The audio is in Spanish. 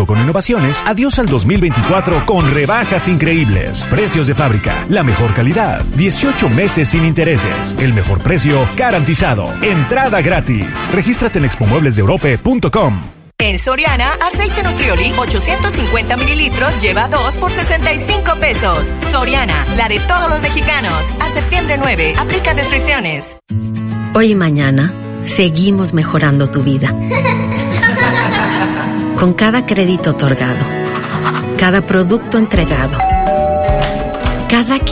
2025 con innovaciones, adiós al 2024 con rebajas increíbles. Precios de fábrica, la mejor calidad, 18 meses sin intereses, el mejor precio garantizado. Entrada gratis. Regístrate en expomueblesdeeurope.com. En Soriana, aceite Nutrioli 850 mililitros lleva 2 por 65 pesos. Soriana, la de todos los mexicanos. A septiembre 9, aplica restricciones. Hoy y mañana, seguimos mejorando tu vida. Con cada crédito otorgado, cada producto entregado, cada